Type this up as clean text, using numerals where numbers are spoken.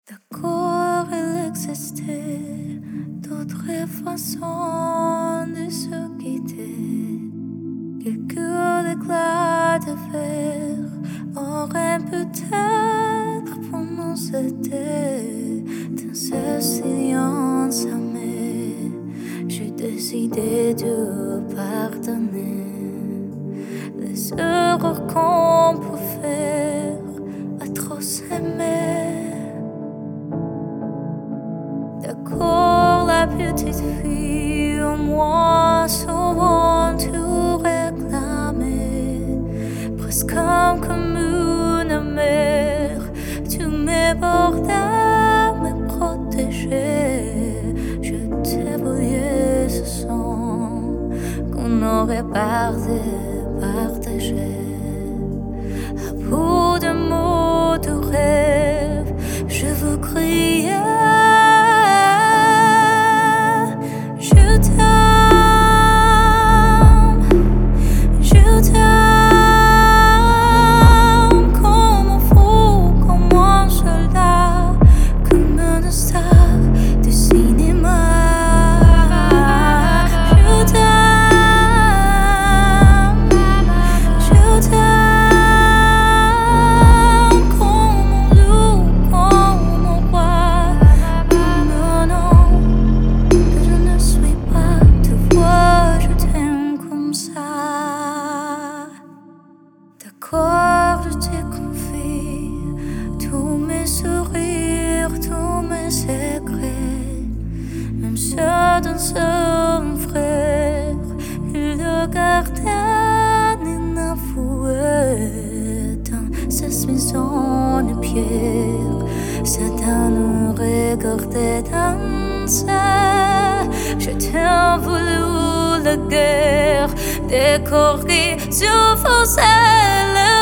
D'accord, il existait d'autres façons de se quitter. Quelques éclats de verre auraient peut-être prononcé dans ce silence amer. J'ai décidé de pardonner les erreurs qu'on peut faire à trop s'aimer. D'accord, la petite fille en moi souvent tout réclamait, presque comme une mère. Tu m'ébordais, me protégeais. Je t'ai brûlé ce sang qu'on aurait partagé. À bout de mots de rêve, je vous criais. D'accord, je t'ai confié tous mes sourires, tous mes secrets, même ceux d'un seul frère. Il le gardait inavoué dans cette maison de pierre. Satan nous regardait danser. Je t'ai voulu la guerre, décorer, je faisais le